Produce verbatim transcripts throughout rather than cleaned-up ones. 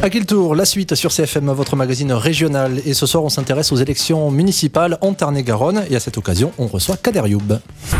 À quel tour, la suite sur C F M, votre magazine régional. Et ce soir, on s'intéresse aux élections municipales en Tarn-et-Garonne. Et à cette occasion, on reçoit Kader Youb.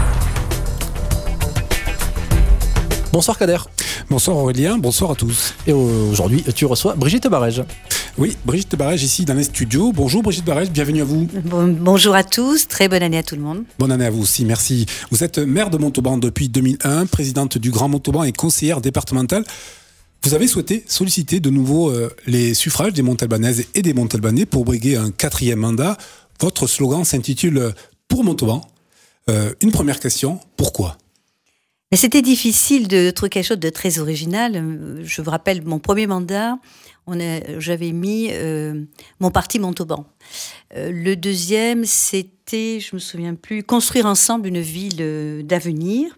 Bonsoir Kader. Bonsoir Aurélien, bonsoir à tous. Et aujourd'hui, tu reçois Brigitte Barège. Oui, Brigitte Barège ici dans les studios. Bonjour Brigitte Barège, bienvenue à vous. Bon, bonjour à tous, très bonne année à tout le monde. Bonne année à vous aussi, merci. Vous êtes maire de Montauban depuis deux mille un, présidente du Grand Montauban et conseillère départementale. Vous avez souhaité solliciter de nouveau euh, les suffrages des Montalbanaises et des Montalbanais pour briguer un quatrième mandat. Votre slogan s'intitule « Pour Montauban ». Euh, une première question, pourquoi ? Mais c'était difficile de trouver quelque chose de très original. Je vous rappelle, mon premier mandat, on a, j'avais mis euh, mon parti Montauban. Euh, le deuxième, c'était, je me souviens plus, construire ensemble une ville euh, d'avenir.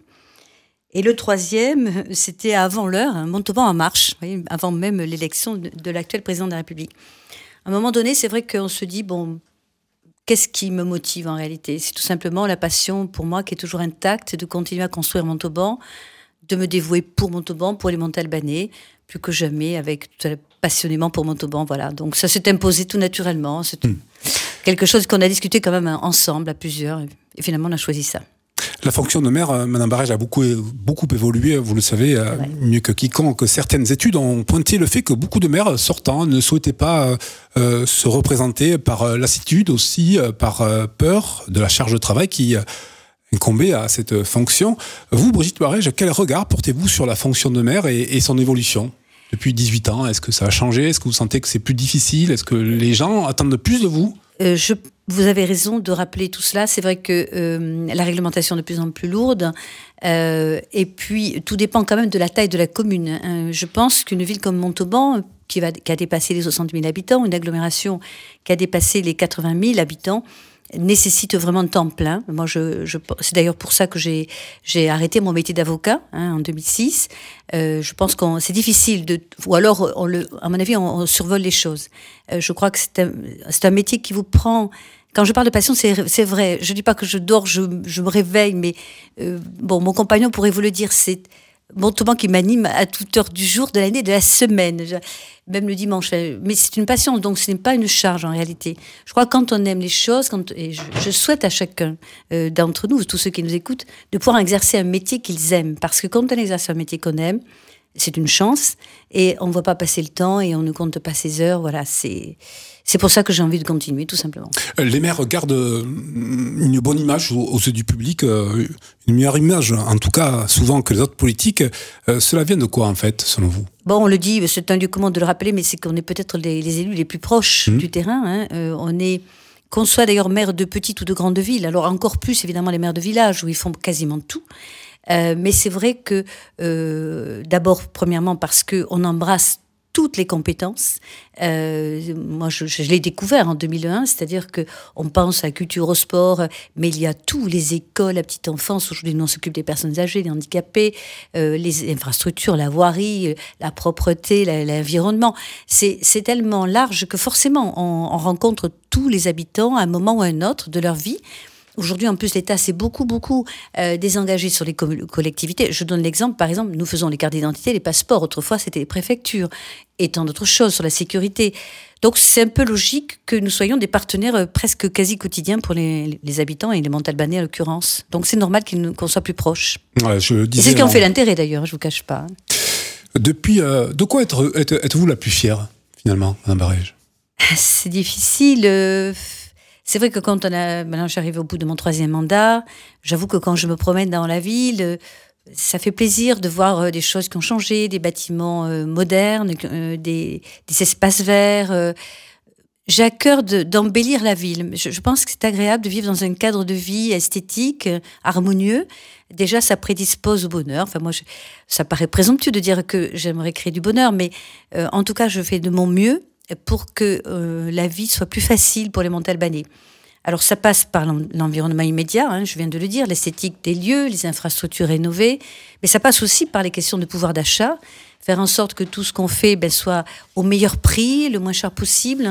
Et le troisième, c'était avant l'heure, hein, Montauban en marche, vous voyez, avant même l'élection de, de l'actuel président de la République. À un moment donné, c'est vrai qu'on se dit, bon, qu'est-ce qui me motive en réalité ? C'est tout simplement la passion pour moi qui est toujours intacte de continuer à construire Montauban, de me dévouer pour Montauban, pour les Montalbanais, plus que jamais, avec tout passionnément pour Montauban. Voilà. Donc ça s'est imposé tout naturellement. C'est mmh. quelque chose qu'on a discuté quand même ensemble, à plusieurs. Et finalement, on a choisi ça. La fonction de maire, Madame Barège, a beaucoup, beaucoup évolué, vous le savez, ouais. mieux que quiconque. Certaines études ont pointé le fait que beaucoup de maires sortants ne souhaitaient pas euh, se représenter par lassitude, aussi par euh, peur de la charge de travail qui euh, incombait à cette fonction. Vous, Brigitte Barège, quel regard portez-vous sur la fonction de maire et, et son évolution ? Depuis dix-huit ans, est-ce que ça a changé ? Est-ce que vous sentez que c'est plus difficile ? Est-ce que les gens attendent plus de vous ? euh, je... Vous avez raison de rappeler tout cela. C'est vrai que euh, la réglementation est de plus en plus lourde. Euh, et puis, tout dépend quand même de la taille de la commune. Euh, je pense qu'une ville comme Montauban, qui, va, qui a dépassé les soixante mille habitants, une agglomération qui a dépassé les quatre-vingt mille habitants, nécessite vraiment de temps plein. Moi, je, je, c'est d'ailleurs pour ça que j'ai, j'ai arrêté mon métier d'avocat hein, en deux mille six. Euh, je pense que c'est difficile de, ou alors, on le, à mon avis, on, on survole les choses. Euh, je crois que c'est un, c'est un métier qui vous prend. Quand je parle de passion, c'est, c'est vrai. Je dis pas que je dors, je, je me réveille, mais euh, bon, mon compagnon pourrait vous le dire. C'est Montauban qui m'anime à toute heure du jour, de l'année, de la semaine, je, même le dimanche. Mais c'est une passion, donc ce n'est pas une charge en réalité. Je crois que quand on aime les choses, quand, et je, je souhaite à chacun euh, d'entre nous, tous ceux qui nous écoutent, de pouvoir exercer un métier qu'ils aiment. Parce que quand on exerce un métier qu'on aime, c'est une chance, et on ne voit pas passer le temps, et on ne compte pas ses heures. Voilà, c'est, c'est pour ça que j'ai envie de continuer, tout simplement. Les maires gardent une bonne image aux yeux du public, une meilleure image, en tout cas, souvent que les autres politiques. Cela vient de quoi, en fait, selon vous ? Bon, on le dit, c'est un lieu commun de le rappeler, mais c'est qu'on est peut-être les, les élus les plus proches mmh. du terrain. Hein. Euh, on est... Qu'on soit d'ailleurs maire de petite ou de grande ville, alors encore plus, évidemment, les maires de village, où ils font quasiment tout. Euh, mais c'est vrai que, euh, d'abord, premièrement, parce qu'on embrasse toutes les compétences. Euh, moi, je, je l'ai découvert en deux mille un, c'est-à-dire qu'on pense à culture, au sport, mais il y a tout, les écoles, la petite enfance. Aujourd'hui, nous, on s'occupe des personnes âgées, des handicapés, euh, les infrastructures, la voirie, la propreté, la, l'environnement. C'est, c'est tellement large que forcément, on, on rencontre tous les habitants à un moment ou à un autre de leur vie. Aujourd'hui, en plus, l'État s'est beaucoup, beaucoup euh, désengagé sur les co- collectivités. Je donne l'exemple, par exemple, nous faisons les cartes d'identité, les passeports. Autrefois, c'était les préfectures. Et tant d'autres choses sur la sécurité. Donc, c'est un peu logique que nous soyons des partenaires euh, presque quasi quotidiens pour les, les habitants et les Montalbanais, en l'occurrence. Donc, c'est normal qu'ils, qu'on soit plus proches. Ouais, je disais, et c'est ce qui en fait l'intérêt, d'ailleurs, je ne vous cache pas. Depuis, euh, de quoi être, êtes, êtes-vous la plus fière, finalement, Madame Barège ? C'est difficile... Euh... C'est vrai que quand on a, maintenant je suis arrivée au bout de mon troisième mandat, j'avoue que quand je me promène dans la ville, ça fait plaisir de voir des choses qui ont changé, des bâtiments modernes, des, des espaces verts. J'ai à cœur de, d'embellir la ville. Je, je pense que c'est agréable de vivre dans un cadre de vie esthétique, harmonieux. Déjà, ça prédispose au bonheur. Enfin, moi, je, ça paraît présomptueux de dire que j'aimerais créer du bonheur, mais euh, en tout cas, je fais de mon mieux pour que euh, la vie soit plus facile pour les Montalbanais. Alors ça passe par l'environnement immédiat, hein, je viens de le dire, l'esthétique des lieux, les infrastructures rénovées, mais ça passe aussi par les questions de pouvoir d'achat, faire en sorte que tout ce qu'on fait ben, soit au meilleur prix, le moins cher possible,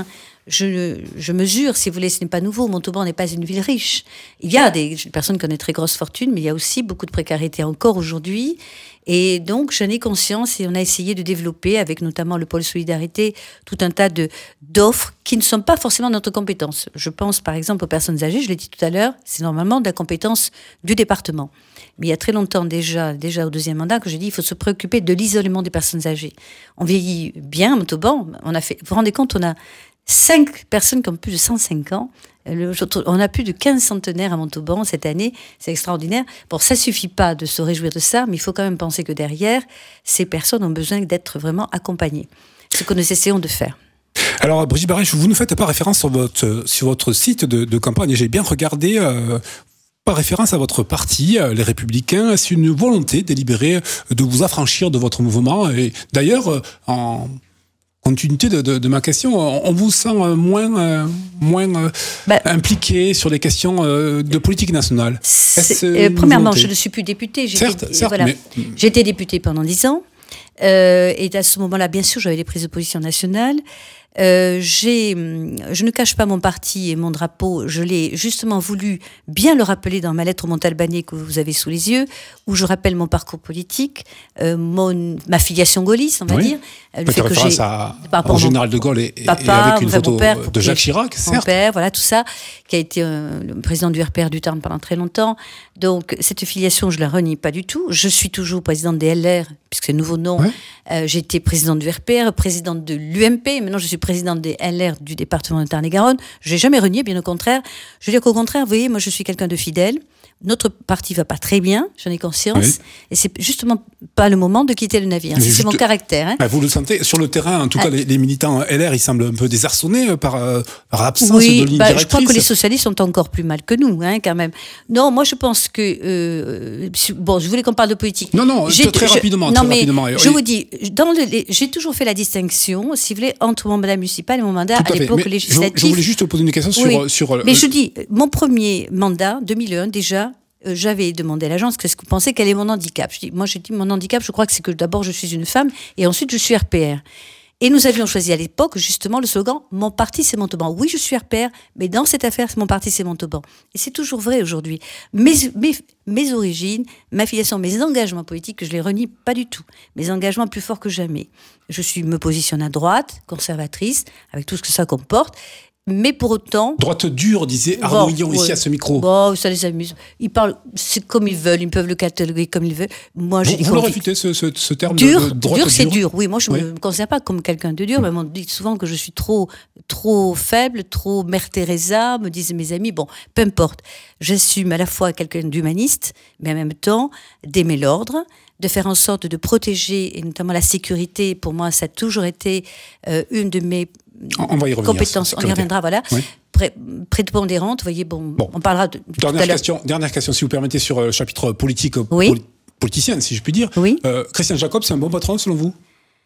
je, je mesure, si vous voulez, ce n'est pas nouveau. Montauban n'est pas une ville riche. Il y a des personnes qui ont des très grosses fortunes, mais il y a aussi beaucoup de précarité encore aujourd'hui. Et donc, j'en ai conscience et on a essayé de développer, avec notamment le pôle solidarité, tout un tas de, d'offres qui ne sont pas forcément de notre compétence. Je pense par exemple aux personnes âgées, je l'ai dit tout à l'heure, c'est normalement de la compétence du département. Mais il y a très longtemps déjà, déjà au deuxième mandat, que j'ai dit il faut se préoccuper de l'isolement des personnes âgées. On vieillit bien à Montauban, on a fait, vous vous rendez compte, on a cinq personnes qui ont plus de cent cinq ans. Le, on a plus de quinze centenaires à Montauban cette année, c'est extraordinaire. Bon, ça suffit pas de se réjouir de ça, mais il faut quand même penser que derrière, ces personnes ont besoin d'être vraiment accompagnées. Ce que nous essayons de faire. Alors, Brigitte Barèche, vous ne faites pas référence sur votre, sur votre site de, de campagne. J'ai bien regardé, euh, pas référence à votre parti, les Républicains. C'est une volonté délibérée de vous affranchir de votre mouvement. Et d'ailleurs, euh, en continuité de, de, de ma question, on vous sent moins, euh, moins euh, bah, impliqué sur les questions euh, de politique nationale. Euh, premièrement, je ne suis plus députée. J'ai certes, été, certes, voilà. mais... J'ai été députée pendant dix ans. Euh, et à ce moment-là, bien sûr, j'avais des prises de position nationales. Euh, j'ai, je ne cache pas mon parti et mon drapeau, je l'ai justement voulu bien le rappeler dans ma lettre au Montalbanais que vous avez sous les yeux, où je rappelle mon parcours politique, euh, mon, ma filiation gaulliste, on va oui. dire. Euh, le fait que j'ai à, au général de Gaulle et, papa, et avec une photo père, de Jacques Chirac, certes. Mon père, voilà, tout ça, qui a été euh, le président du R P R du Tarn pendant très longtemps. Donc, cette filiation, je la renie pas du tout. Je suis toujours présidente des L R, puisque c'est le nouveau nom. Ouais. Euh, j'ai été présidente du R P R, présidente de l'U M P, maintenant je suis présidente des L R du département de Tarn-et-Garonne. Je n'ai jamais renié, bien au contraire. Je veux dire qu'au contraire, vous voyez, moi je suis quelqu'un de fidèle. Notre parti va pas très bien, j'en ai conscience. Oui. Et c'est justement pas le moment de quitter le navire. C'est juste, mon caractère. Hein. Bah vous le sentez sur le terrain, en tout ah. cas, les, les militants L R, ils semblent un peu désarçonnés par, euh, par l'absence oui, de ligne bah, directrice. Je crois que les socialistes sont encore plus mal que nous, hein, quand même. Non, moi je pense que euh, bon, je voulais qu'on parle de politique. Non, non, j'ai, très, je, rapidement, non, très mais rapidement. Je oui. vous dis, dans le, les, j'ai toujours fait la distinction, si vous voulez, entre mon mandat municipal et mon mandat à, à l'époque mais législatif. Je, je voulais juste poser une question sur, oui. sur. Mais euh, je dis, mon premier mandat, deux mille un déjà. Euh, j'avais demandé à l'agence qu'est-ce que vous pensez, quel est mon handicap. Je dis, moi, j'ai dit mon handicap, je crois que c'est que d'abord je suis une femme et ensuite je suis R P R. Et nous avions choisi à l'époque justement le slogan « Mon parti, c'est Montauban ». Oui, je suis R P R, mais dans cette affaire, mon parti, c'est Montauban. Et c'est toujours vrai aujourd'hui. Mes, mes, mes origines, ma filiation, mes engagements politiques, je les renie pas du tout. Mes engagements plus forts que jamais. Je suis, me positionne à droite, conservatrice, avec tout ce que ça comporte. Mais pour autant... Droite dure, disait Arnaud Hillon bon, ici ouais. à ce micro. Bon, ça les amuse. Ils parlent, c'est comme ils veulent, ils peuvent le cataloguer comme ils veulent. Moi, vous vous le réfutez, ce, ce, ce terme dur, de droite dur, c'est dure. dur. Oui, moi, je ne oui. me considère pas comme quelqu'un de dur, mais on me dit souvent que je suis trop, trop faible, trop Mère Teresa, me disent mes amis. Bon, peu importe. J'assume à la fois quelqu'un d'humaniste, mais en même temps d'aimer l'ordre, de faire en sorte de protéger, et notamment la sécurité. Pour moi, ça a toujours été euh, une de mes on va y revenir, compétences. On y reviendra, voilà. Oui. Pré- prépondérante, vous voyez, bon, bon, on parlera de... Dernière question, dernière question, si vous permettez, sur le chapitre politique, oui. poli- politicien, si je puis dire. Oui. Euh, Christian Jacob, c'est un bon patron, selon vous ?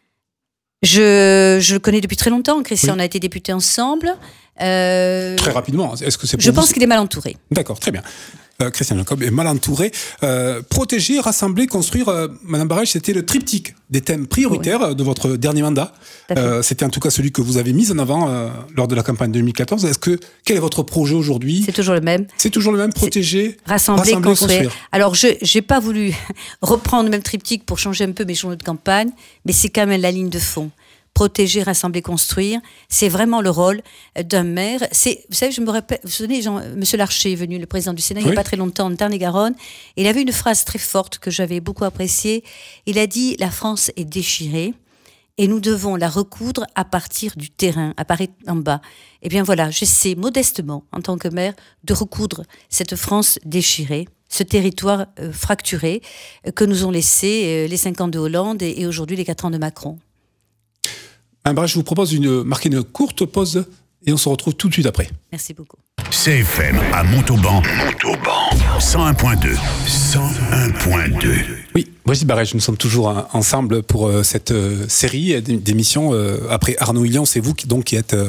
Je, je le connais depuis très longtemps. Christian, oui. on a été députés ensemble. Euh, très rapidement, est-ce que c'est pour Je vous, pense c'est... qu'il est mal entouré. D'accord, très bien. Euh, Christian Jacob est mal entouré. Euh, protéger, rassembler, construire, euh, Madame Barèche, c'était le triptyque des thèmes prioritaires oui. de votre dernier mandat. Euh, c'était en tout cas celui que vous avez mis en avant euh, lors de la campagne deux mille quatorze. Est-ce que, quel est votre projet aujourd'hui ? C'est toujours le même. C'est toujours le même, protéger, rassembler, rassembler construire. construire. Alors, je n'ai pas voulu reprendre le même triptyque pour changer un peu mes journaux de campagne, mais c'est quand même la ligne de fond. Protéger, rassembler, construire, c'est vraiment le rôle d'un maire. C'est, vous savez, je me rappelle, vous vous souvenez, Jean, Monsieur Larcher est venu, le président du Sénat, oui. il n'y a pas très longtemps, en Tarn-et-Garonne, et il avait une phrase très forte que j'avais beaucoup appréciée. Il a dit « La France est déchirée et nous devons la recoudre à partir du terrain, à partir en bas ». Eh bien voilà, j'essaie modestement, en tant que maire, de recoudre cette France déchirée, ce territoire euh, fracturé euh, que nous ont laissé euh, les cinq ans de Hollande et, et aujourd'hui les quatre ans de Macron. Un barrage, je vous propose de marquer une courte pause et on se retrouve tout de suite après. Merci beaucoup. C F M à Montauban. Montauban. cent un point deux. cent un point deux. Oui, Brigitte Barèche, nous sommes toujours ensemble pour cette série d'émissions. Après Arnaud Hillon, c'est vous qui, donc, qui êtes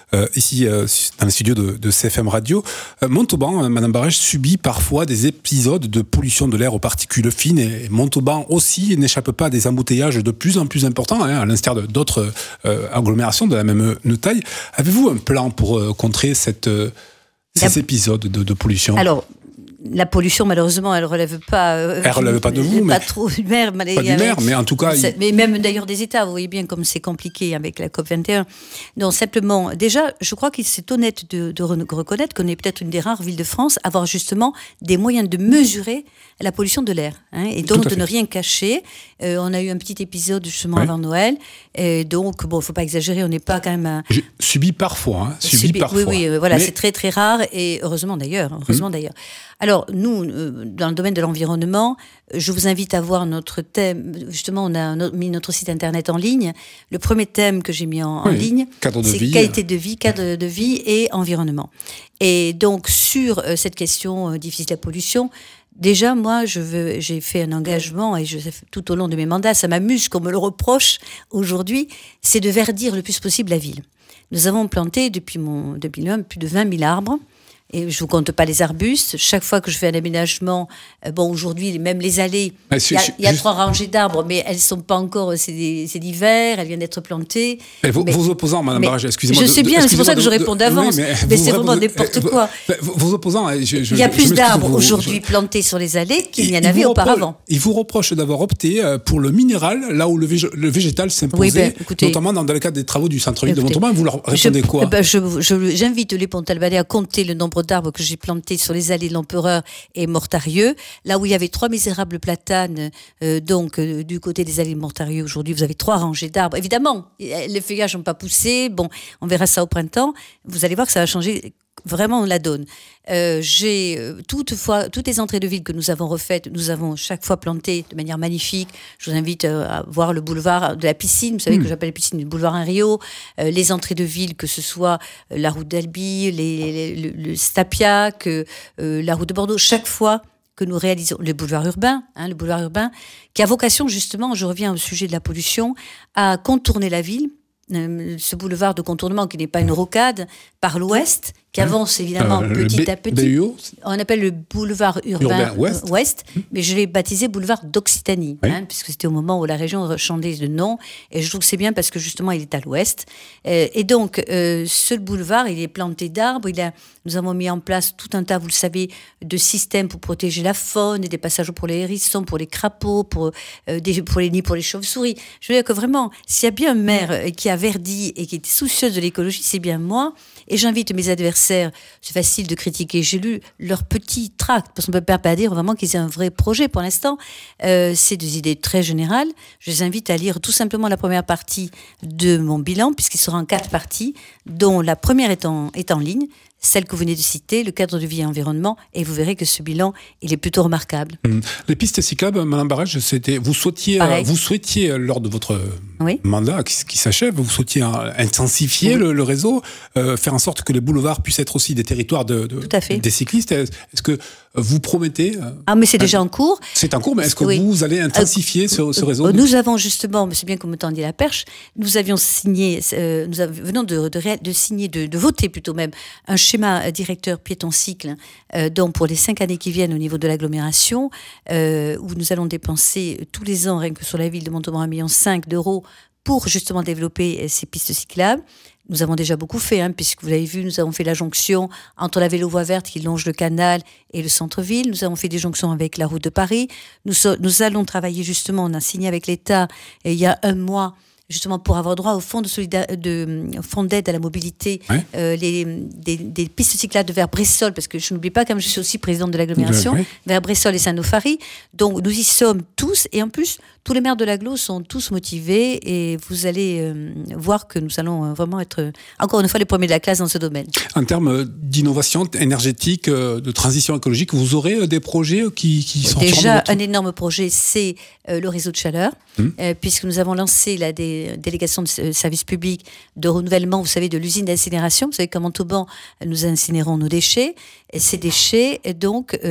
euh, ici euh, dans les studios de, de C F M Radio. Euh, Montauban, euh, Madame Barège, subit parfois des épisodes de pollution de l'air aux particules fines et Montauban aussi n'échappe pas à des embouteillages de plus en plus importants, hein, à l'instar de, d'autres euh, agglomérations de la même taille. Avez-vous un plan pour euh, contrer cette, euh, ces la... épisodes de, de pollution? Alors, la pollution, malheureusement, elle ne relève pas... Euh, elle ne relève pas de vous, pas mais... trop du maire. Pas du maire, mais en tout cas... Il... Mais même d'ailleurs des États, vous voyez bien comme c'est compliqué avec la COP vingt et un. Non, simplement, déjà, je crois qu'il c'est honnête de, de reconnaître qu'on est peut-être une des rares villes de France à avoir justement des moyens de mesurer la pollution de l'air, hein, et donc de ne rien cacher. Euh, on a eu un petit épisode justement, oui, avant Noël, et donc, bon, il ne faut pas exagérer, on n'est pas quand même... Un... J'ai subi parfois, hein, subi, subi parfois. Oui, oui, euh, voilà, mais... c'est très très rare, et heureusement d'ailleurs, heureusement mmh. d'ailleurs. Alors, nous, euh, dans le domaine de l'environnement, je vous invite à voir notre thème. Justement, on a no- mis notre site internet en ligne. Le premier thème que j'ai mis en, oui, en ligne, cadre de c'est vie. qualité de vie, cadre de vie et environnement. Et donc, sur euh, cette question euh, difficile de la pollution, déjà, moi, je veux, j'ai fait un engagement, et je, tout au long de mes mandats, ça m'amuse qu'on me le reproche aujourd'hui, c'est de verdir le plus possible la ville. Nous avons planté, depuis mon depuis le plus de vingt mille arbres. Et je ne vous compte pas les arbustes. Chaque fois que je fais un aménagement, euh, bon, aujourd'hui, même les allées, il y a, y a juste... trois rangées d'arbres, mais elles ne sont pas encore, c'est, des, c'est l'hiver, elles viennent d'être plantées. Et vos, mais, vos opposants, Madame Barège, excusez-moi. Je sais de, bien, de, c'est pour ça que je réponds d'avance, oui, mais, mais c'est vraiment n'importe vous, quoi. Vos, vos opposants, je, je, il y a plus d'arbres vous, aujourd'hui je... plantés sur les allées qu'il n'y en avait auparavant. Repro- ils vous reprochent d'avoir opté pour le minéral, là où le, vég- le végétal s'imposait, oui, ben, écoutez, notamment dans le cadre des travaux du centre-ville écoutez, de Montauban. Vous leur répondez je, quoi? ben, je, je, J'invite les Pontalbanais à compter le nombre d'arbres que j'ai plantés sur les allées de l'Empereur et Mortarieux, là où il y avait trois misérables platanes, euh, donc euh, du côté des allées de Mortarieux, aujourd'hui vous avez trois rangées d'arbres. Évidemment, les feuillages n'ont pas poussé, bon, on verra ça au printemps, vous allez voir que ça va changer vraiment la donne. Euh, j'ai euh, toutefois toutes les entrées de ville que nous avons refaites, nous avons chaque fois planté de manière magnifique. Je vous invite euh, à voir le boulevard de la piscine, vous savez mmh. que j'appelle la piscine le boulevard Henriot, euh, les entrées de ville, que ce soit euh, la route d'Albi, les, les, le, le Stapiac, euh, la route de Bordeaux, chaque fois que nous réalisons le boulevard urbain, hein, le boulevard urbain, qui a vocation justement, je reviens au sujet de la pollution, à contourner la ville. Euh, ce boulevard de contournement qui n'est pas une rocade, par l'ouest, qui avance évidemment euh, petit B- à petit. B U O On appelle le boulevard urbain, urbain ouest, euh, ouest mmh. mais je l'ai baptisé boulevard d'Occitanie, oui. hein, puisque c'était au moment où la région changeait de nom, et je trouve que c'est bien parce que justement il est à l'ouest. Euh, et donc, euh, ce boulevard, il est planté d'arbres, il a, nous avons mis en place tout un tas, vous le savez, de systèmes pour protéger la faune, et des passages pour les hérissons, pour les crapauds, pour, euh, des, pour les nids pour les chauves-souris. Je veux dire que vraiment, s'il y a bien un maire qui a verdi et qui est soucieuse de l'écologie, c'est bien moi. Et j'invite mes adversaires, c'est facile de critiquer, j'ai lu leur petit tract, parce qu'on ne peut pas dire vraiment qu'ils aient un vrai projet pour l'instant. Euh, c'est des idées très générales. Je les invite à lire tout simplement la première partie de mon bilan, puisqu'il sera en quatre parties, dont la première est en, est en ligne, celle que vous venez de citer, le cadre de vie et environnement, et vous verrez que ce bilan, il est plutôt remarquable. Mmh. Les pistes cyclables, Madame Barège, c'était, vous souhaitiez, euh, vous souhaitiez, lors de votre oui. mandat qui, qui s'achève, vous souhaitiez intensifier oui. le, le réseau, euh, faire en sorte que les boulevards puissent être aussi des territoires de, de, Tout à fait. des cyclistes. Est-ce que vous promettez... Ah, mais c'est déjà en cours. C'est en cours, mais est-ce que oui. vous allez intensifier euh, ce, ce réseau? Nous avons justement, c'est bien que vous me tendiez la perche, nous avions signé, euh, nous venons de, de, de signer, de, de voter plutôt même, un schéma directeur piéton-cycle, euh, donc pour les cinq années qui viennent au niveau de l'agglomération, euh, où nous allons dépenser tous les ans, rien que sur la ville de Montauban, un virgule cinq million d'euros pour justement développer ces pistes cyclables. Nous avons déjà beaucoup fait, hein, puisque vous l'avez vu, nous avons fait la jonction entre la vélo-voie verte qui longe le canal et le centre-ville. Nous avons fait des jonctions avec la route de Paris. Nous, so- nous allons travailler justement, on a signé avec l'État et il y a un mois, justement pour avoir droit au fonds de solida- de fonds d'aide à la mobilité, ouais. euh, les, des, des pistes cyclables vers Bressol, parce que je n'oublie pas, comme je suis aussi présidente de l'agglomération, ouais, ouais. vers Bressol et Saint-Nofari. Donc nous y sommes tous, et en plus, tous les maires de l'agglo sont tous motivés, et vous allez euh, voir que nous allons vraiment être, encore une fois, les premiers de la classe dans ce domaine. En termes d'innovation énergétique, de transition écologique, vous aurez des projets qui, qui sont... Déjà, un énorme projet, c'est euh, le réseau de chaleur, hum. euh, puisque nous avons lancé la des délégation de service public de renouvellement, vous savez, de l'usine d'incinération. Vous savez qu'à Montauban, nous incinérons nos déchets. Et ces déchets, donc, euh,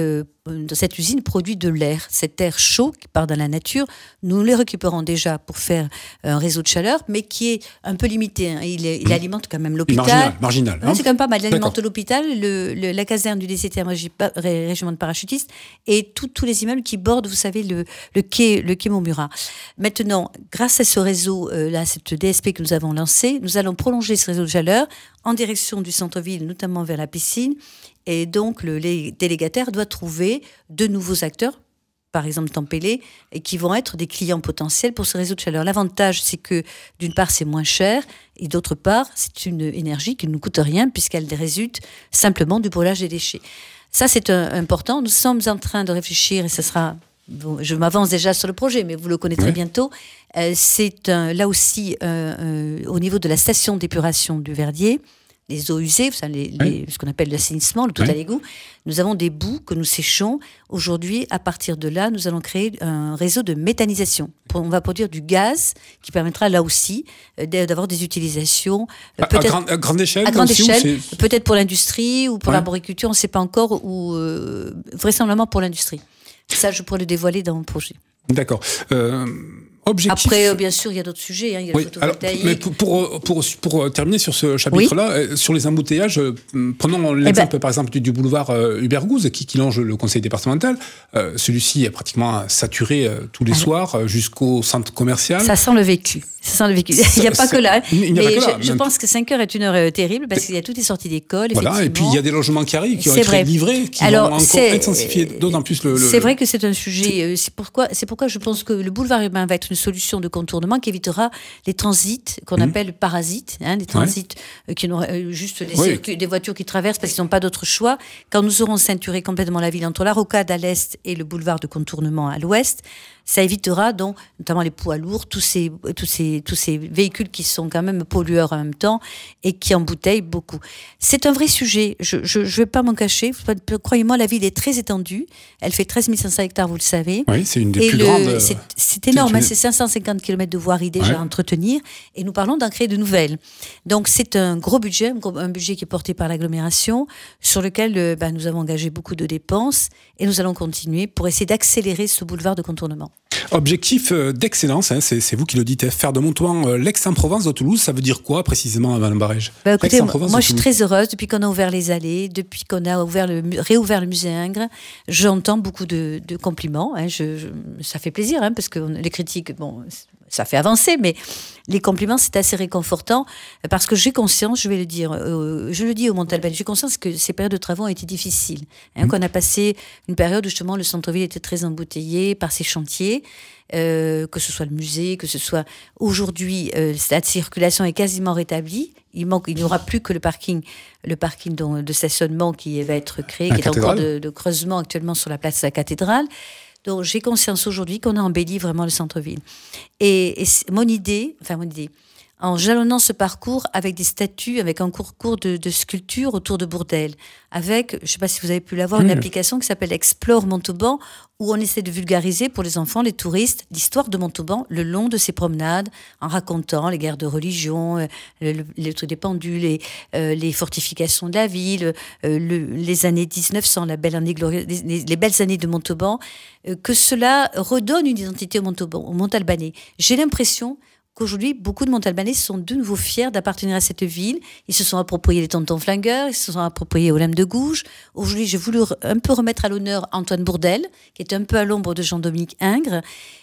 cette usine produit de l'air, cet air chaud qui part dans la nature. Nous le récupérons déjà pour faire un réseau de chaleur, mais qui est un peu limité. Hein. Il, il alimente quand même l'hôpital. Marginal, marginal. Ouais, Hein. c'est quand même pas mal. Il alimente D'accord. l'hôpital, le, le, la caserne du D C T M régiment de parachutistes et tout, tous les immeubles qui bordent, vous savez, le, le quai, le quai Montmurat. Maintenant, grâce à ce réseau, euh, là, cette D S P que nous avons lancé, nous allons prolonger ce réseau de chaleur en direction du centre-ville, notamment vers la piscine. Et donc, le délégataire doit trouver de nouveaux acteurs, par exemple Tempélé, et qui vont être des clients potentiels pour ce réseau de chaleur. L'avantage, c'est que, d'une part, c'est moins cher, et d'autre part, c'est une énergie qui ne nous coûte rien, puisqu'elle résulte simplement du brûlage des déchets. Ça, c'est un, important. Nous sommes en train de réfléchir, et ce sera... Bon, je m'avance déjà sur le projet, mais vous le connaîtrez Oui. bientôt. Euh, c'est un, là aussi, euh, euh, au niveau de la station d'épuration du Verdier, les eaux usées, enfin, les, Oui. les, ce qu'on appelle l'assainissement, le tout Oui. à l'égout, nous avons des boues que nous séchons. Aujourd'hui, à partir de là, nous allons créer un réseau de méthanisation. Pour- On va produire du gaz qui permettra là aussi euh, d'avoir des utilisations euh, À, à, peut-être grande, à grande échelle à grande aussi, ou échelle, c'est- peut-être pour l'industrie ou pour Ouais. l'arboriculture, on ne sait pas encore, ou euh, vraisemblablement pour l'industrie. Ça, je pourrais le dévoiler dans mon projet. D'accord. Euh, objectif. Après, euh, bien sûr, il y a d'autres sujets. Hein. Il y a Oui, le alors, photovoltaïque. mais pour, pour, pour, pour terminer sur ce chapitre-là, euh, sur les embouteillages, euh, prenons l'exemple par exemple du, du boulevard euh, Hubert Gouze qui, qui longe le conseil départemental. Euh, celui-ci est pratiquement saturé euh, tous les Ah, soirs euh, jusqu'au centre commercial. Ça sent le vécu. Ça sent le vécu. Il n'y a pas Ça- que là. il n'y a Mais pas que là, je, je même- pense que cinq heures est une heure euh, terrible parce qu'il y a toutes les sorties d'école. Voilà, et puis il y a des logements qui arrivent, qui ont C'est été vrai. livrés, qui Alors, vont encore c'est- intensifier d'autant plus le. le- C'est le- vrai que c'est un sujet. euh, C'est pourquoi, c'est pourquoi je pense que le boulevard urbain va être une solution de contournement qui évitera les transits qu'on Mmh. appelle parasites, hein, les transits euh, qui n'auraient euh, juste des, Oui. circuits- des voitures qui traversent parce qu'ils n'ont pas d'autre choix. Quand nous aurons ceinturé complètement la ville entre la rocade à l'est et le boulevard de contournement à l'ouest, ça évitera donc notamment les poids lourds, tous ces, tous ces, tous ces véhicules qui sont quand même pollueurs en même temps et qui embouteillent beaucoup. C'est un vrai sujet. Je je, je vais pas m'en cacher. Croyez-moi, la ville est très étendue. Elle fait treize mille cinq cents hectares, vous le savez. Oui, c'est une des Et plus le- grandes. euh, c'est, c'est énorme, hein, une- c'est cinq cent cinquante kilomètres de voirie déjà Ouais. à entretenir, et nous parlons d'en créer de nouvelles. Donc c'est un gros budget, un, gros- un budget qui est porté par l'agglomération, sur lequel euh, ben, nous avons engagé beaucoup de dépenses, et nous allons continuer pour essayer d'accélérer ce boulevard de contournement. Objectif euh, d'excellence, hein, c'est, c'est vous qui le dites, hein, faire de Montauban euh, l'Aix-en-Provence de Toulouse, ça veut dire quoi précisément, Madame Barège? Ben, écoutez, L'Aix-en-Provence moi de je suis Toulouse. très heureuse depuis qu'on a ouvert les allées, depuis qu'on a ouvert le, mu- réouvert le musée Ingres. J'entends beaucoup de, de compliments. Hein, je, je- ça fait plaisir hein, parce que on- les critiques, bon, ça fait avancer, mais les compliments c'est assez réconfortant parce que j'ai conscience, je vais le dire, euh, je le dis au Montalban, j'ai conscience que ces périodes de travaux ont été difficiles. Hein, Mmh. Qu'on a passé une période où justement le centre-ville était très embouteillé par ces chantiers. Euh, que ce soit le musée, que ce soit aujourd'hui, euh, la circulation est quasiment rétablie. Il manque, il n'y aura plus que le parking, le parking dont- de stationnement qui va être créé, La qui est en cours cathédrale. de, de creusement actuellement sur la place de la cathédrale. Donc j'ai conscience aujourd'hui qu'on a embelli vraiment le centre-ville. Et, et c'est- mon idée, enfin mon idée, en jalonnant ce parcours avec des statues, avec un concours de, de sculpture autour de Bourdelle, avec, je ne sais pas si vous avez pu l'avoir, Mmh. une application qui s'appelle Explore Montauban, où on essaie de vulgariser pour les enfants, les touristes, l'histoire de Montauban le long de ses promenades, en racontant les guerres de religion, euh, le, le, le truc des pendules, les, euh, les fortifications de la ville, euh, le, les années dix-neuf cents, la belle année glorieuse, les, les belles années de Montauban, euh, que cela redonne une identité au Montauban, au Montalbanais. J'ai l'impression qu'aujourd'hui, beaucoup de Montalbanais sont de nouveau fiers d'appartenir à cette ville. Ils se sont appropriés les tontons flingueurs, ils se sont appropriés Olympe de Gouges. Aujourd'hui, j'ai voulu re- un peu remettre à l'honneur Antoine Bourdelle, qui est un peu à l'ombre de Jean-Dominique Ingres.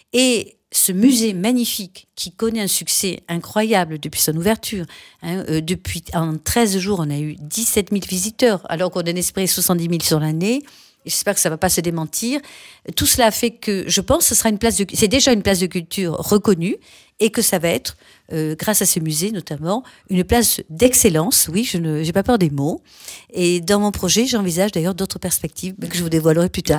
Et ce musée magnifique, qui connaît un succès incroyable depuis son ouverture, hein, euh, depuis, en treize jours, on a eu dix-sept mille visiteurs, alors qu'on en espérait soixante-dix mille sur l'année. J'espère que ça ne va pas se démentir. Tout cela fait que, je pense, ce sera une place de, c'est déjà une place de culture reconnue et que ça va être, euh, grâce à ce musée notamment, une place d'excellence. Oui, je ne, j'ai pas peur des mots. Et dans mon projet, j'envisage d'ailleurs d'autres perspectives que je vous dévoilerai plus tard.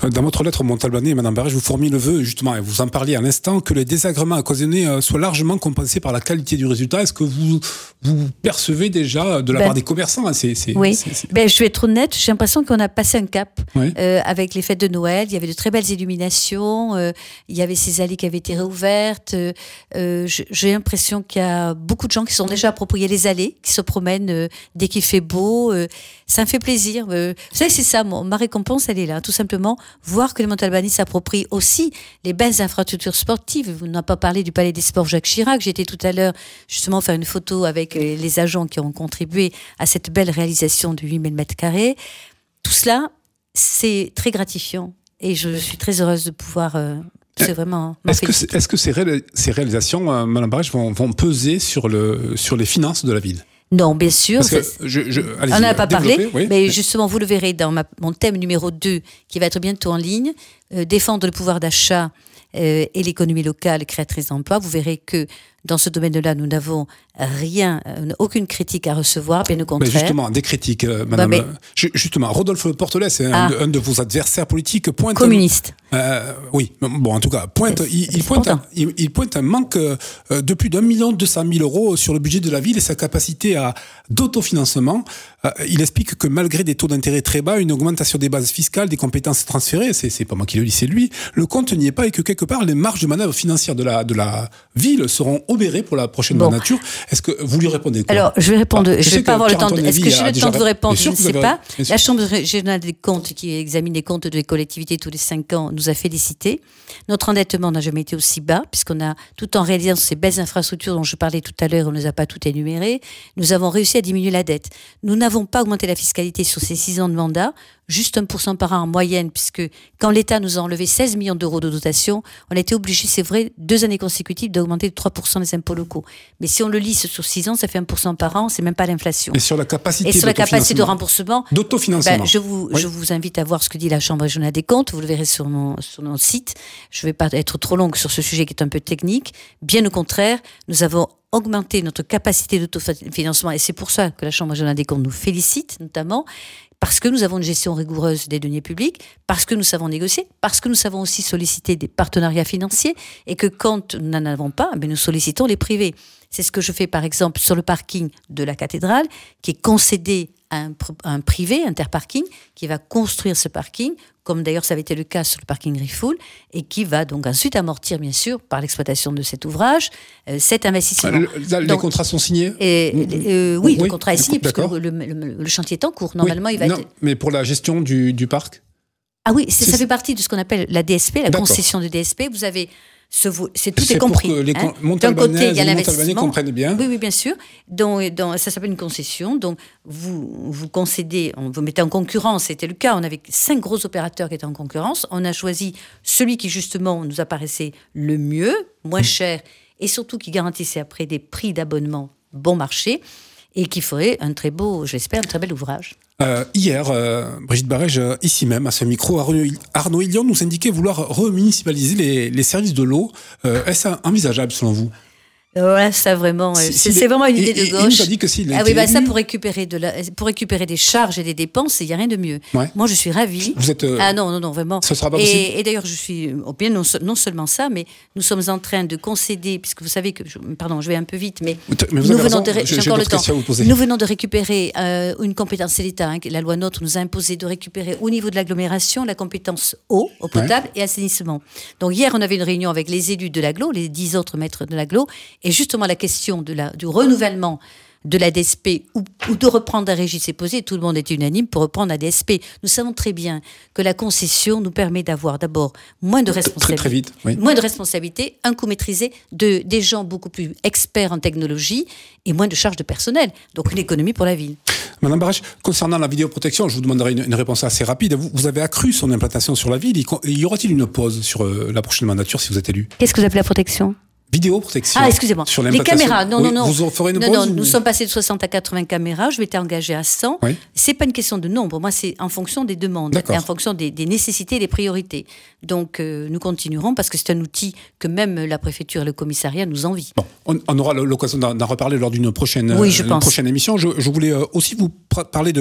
Dans votre lettre, Montalbanais, Madame Barrage, vous formulez le vœu, justement, et vous en parliez à l'instant, que les désagréments occasionnés soient largement compensés par la qualité du résultat. Est-ce que vous, vous percevez déjà de la ben, part des commerçants hein, c'est, c'est, Oui, c'est, c'est... Ben, je vais être honnête, j'ai l'impression qu'on a passé un cap oui. euh, avec les fêtes de Noël. Il y avait de très belles illuminations, euh, il y avait ces allées qui avaient été réouvertes. Euh, j'ai l'impression qu'il y a beaucoup de gens qui sont déjà appropriés les allées, qui se promènent euh, dès qu'il fait beau. Euh, ça me fait plaisir. Euh, vous savez, c'est ça, mon, ma récompense, elle est là, tout simplement. Voir que les Montalbanais s'approprient aussi les belles infrastructures sportives. Vous n'avez pas parlé du Palais des Sports Jacques Chirac. J'étais tout à l'heure justement faire une photo avec les agents qui ont contribué à cette belle réalisation de huit mille mètres carrés. Tout cela, c'est très gratifiant et je suis très heureuse de pouvoir... Euh, c'est vraiment... Est-ce que, c'est, est-ce que ces, ré- ces réalisations, euh, Madame Barrage, vont, vont peser sur, le, sur les finances de la ville ? Non, bien sûr. Parce que je, je, on n'en a pas parlé, oui. mais justement, vous le verrez dans ma, mon thème numéro deux, qui va être bientôt en ligne, euh, défendre le pouvoir d'achat euh, et l'économie locale créatrice d'emplois. Vous verrez que dans ce domaine-là, nous n'avons rien, euh, aucune critique à recevoir, bien au contraire. Mais justement, des critiques, euh, Madame. Ouais, mais... Justement, Rodolphe Portelet, c'est ah. un, de, un de vos adversaires politiques, pointe. Communiste. Euh, oui, bon, en tout cas, pointe. Il, il, pointe un, il, il pointe un manque euh, de plus d'un million deux cent mille euros sur le budget de la ville et sa capacité à d'autofinancement. Euh, il explique que malgré des taux d'intérêt très bas, une augmentation des bases fiscales, des compétences transférées, c'est, c'est pas moi qui le dis, c'est lui. Le compte n'y est pas et que quelque part, les marges de manœuvre financières de la de la ville seront obérées pour la prochaine bon. mandature. Est-ce que vous lui répondez quoi ? Alors, je vais répondre. Ah, je ne vais pas avoir le temps. De, est-ce que j'ai le temps de vous répondre ? Je ne sais pas. La Chambre régionale des comptes, qui examine les comptes des collectivités tous les cinq ans, nous a félicités. Notre endettement n'a jamais été aussi bas, puisqu'on a, tout en réalisant ces belles infrastructures dont je parlais tout à l'heure, on ne les a pas toutes énumérées, nous avons réussi à diminuer la dette. Nous n'avons pas augmenté la fiscalité sur ces six ans de mandat, juste un pour cent par an en moyenne, puisque quand l'État nous a enlevé seize millions d'euros de dotation, on a été obligé, c'est vrai, deux années consécutives d'augmenter de trois pour cent les impôts locaux. Mais si on le lisse sur six ans, ça fait un pour cent par an, c'est même pas l'inflation. Et sur la capacité, Et sur la capacité de remboursement, d'autofinancement. Ben, je, vous, oui. je vous invite à voir ce que dit la Chambre régionale des comptes, vous le verrez sur mon, sur mon site. Je ne vais pas être trop longue sur ce sujet qui est un peu technique. Bien au contraire, nous avons augmenté notre capacité d'autofinancement et c'est pour ça que la Chambre régionale des comptes nous félicite notamment, parce que nous avons une gestion rigoureuse des deniers publics, parce que nous savons négocier, parce que nous savons aussi solliciter des partenariats financiers et que quand nous n'en avons pas, nous sollicitons les privés. C'est ce que je fais par exemple sur le parking de la cathédrale qui est concédé à un, à un privé, Interparking, qui va construire ce parking, comme d'ailleurs ça avait été le cas sur le parking Rifoul, et qui va donc ensuite amortir, bien sûr, par l'exploitation de cet ouvrage, euh, cet investissement. Le, les donc, contrats sont signés et, euh, oui, oui, le contrat est signé, parce que le, le, le, le chantier est en cours. Normalement, oui, il va non, être... Mais pour la gestion du, du parc ? Ah oui, c'est, ça fait partie de ce qu'on appelle la D S P, la D'accord. concession de D S P. Vous avez... Ce, c'est tout c'est est compris. Pour que les hein. D'un côté, il y a l'investissement. Comprennent bien. Oui, oui, bien sûr. Donc, donc, ça s'appelle une concession. Donc, vous, vous concédez, on vous mettez en concurrence. C'était le cas. On avait cinq gros opérateurs qui étaient en concurrence. On a choisi celui qui, justement, nous apparaissait le mieux, moins cher, et surtout qui garantissait après des prix d'abonnement bon marché, et qui ferait un très beau, je l'espère, un très bel ouvrage. Euh, hier, euh, Brigitte Barrage, euh, ici même, à ce micro, Arnaud, Arnaud Hillion nous indiquait vouloir remunicipaliser les, les services de l'eau. Euh, est-ce envisageable selon vous ? Ouais, ça vraiment, si, c'est, si c'est vraiment une idée et, de gauche. Il nous a dit que s'il ah oui, bah ça pour récupérer de la, pour récupérer des charges et des dépenses, il y a rien de mieux. Ouais. Moi, je suis ravie. Vous êtes. Euh, ah non, non, non, vraiment. Ce sera pas et, possible. Et d'ailleurs, je suis bien non, non seulement ça, mais nous sommes en train de concéder, puisque vous savez que, je, pardon, je vais un peu vite, mais, mais vous nous avez venons raison, de, j'ai, j'ai encore le temps. À vous poser. Nous venons de récupérer euh, une compétence de l'État. Hein, la loi NOTRe nous a imposé de récupérer au niveau de l'agglomération la compétence eau, eau potable ouais. et assainissement. Donc hier, on avait une réunion avec les élus de l'agglo, les dix autres maîtres de l'agglo, et justement la question de la, du renouvellement de la D S P ou, ou de reprendre la régie s'est posée, tout le monde était unanime pour reprendre la D S P. Nous savons très bien que la concession nous permet d'avoir d'abord moins de responsabilité, très, très vite, oui. moins de responsabilité, un coût maîtrisé, de, des gens beaucoup plus experts en technologie et moins de charges de personnel. Donc une économie pour la ville. Madame Barrage, concernant la vidéoprotection, je vous demanderai une, une réponse assez rapide. Vous, vous avez accru son implantation sur la ville. Y, y aura-t-il une pause sur euh, la prochaine mandature si vous êtes élu ? Qu'est-ce que vous appelez la protection ? Vidéoprotection. Ah, excusez-moi. Sur les caméras, non, oui, non, non. Vous en ferez une non, pause non, ou... nous sommes passés de soixante à quatre-vingts caméras. Je m'étais engagée à cent. Oui. C'est pas une question de nombre. Moi, c'est en fonction des demandes, D'accord. et en fonction des, des nécessités et des priorités. Donc, euh, nous continuerons parce que c'est un outil que même la préfecture et le commissariat nous envient. Bon, on, on aura l'occasion d'en, d'en reparler lors d'une prochaine, oui, je euh, pense. prochaine émission. Je, je voulais aussi vous parler de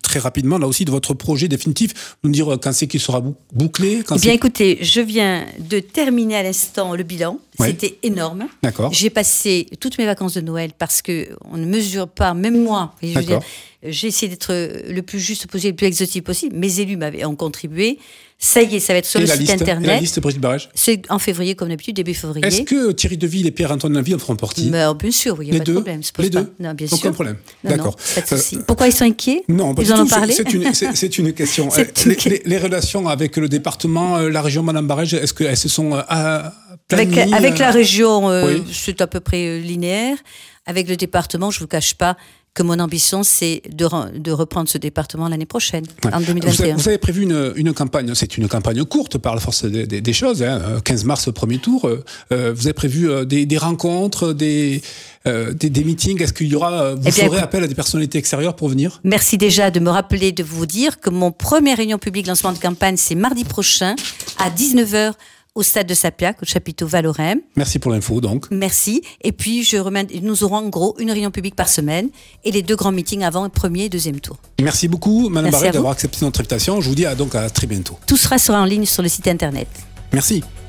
très rapidement, là aussi, de votre projet définitif, nous dire quand c'est qu'il sera bouclé quand Eh bien, c'est... écoutez, je viens de terminer à l'instant le bilan. Oui. C'était énorme. D'accord. J'ai passé toutes mes vacances de Noël parce qu'on ne mesure pas, même moi, je veux D'accord. dire, j'ai essayé d'être le plus juste possible, le plus exotique possible. Mes élus m'avaient ont contribué. Ça y est, ça va être sur et le la site liste, internet. Et la liste, Brigitte Barège. C'est en février, comme d'habitude, début février. Est-ce que Thierry Deville et Pierre-Antoine Lavie en feront partie? Mais, bien sûr, oui, il n'y a Les pas deux de problème. Les pas. deux Non, bien Aucun sûr. problème. Non, D'accord. Non, pas de souci. Euh, Pourquoi ils sont inquiets? Non, pas Ils du en tout. ont parlé. C'est une, c'est, c'est une question. C'est les, une... Les, les relations avec le département, la région, Madame Barège, est-ce qu'elles se sont euh, planies, avec, avec la région, euh, oui. c'est à peu près euh, linéaire. Avec le département, je ne vous cache pas que mon ambition, c'est de, re- de reprendre ce département l'année prochaine, ouais. en deux mille vingt et un. Vous avez, vous avez prévu une, une campagne, c'est une campagne courte par la force des, des, des choses, hein, quinze mars, premier tour. Euh, vous avez prévu des, des rencontres, des, euh, des, des meetings. Est-ce qu'il y aura, vous eh bien, ferez appel à des personnalités extérieures pour venir? Merci déjà de me rappeler, de vous dire que mon première réunion publique lancement de campagne, c'est mardi prochain à dix-neuf heures. Au stade de Sapiac, au chapiteau Valorem. Merci pour l'info, donc. Merci. Et puis, je remets, nous aurons en gros une réunion publique par semaine et les deux grands meetings avant le premier et deuxième tour. Merci beaucoup, Madame Barège, d'avoir accepté notre invitation. Je vous dis à, donc à très bientôt. Tout sera, sera en ligne sur le site internet. Merci.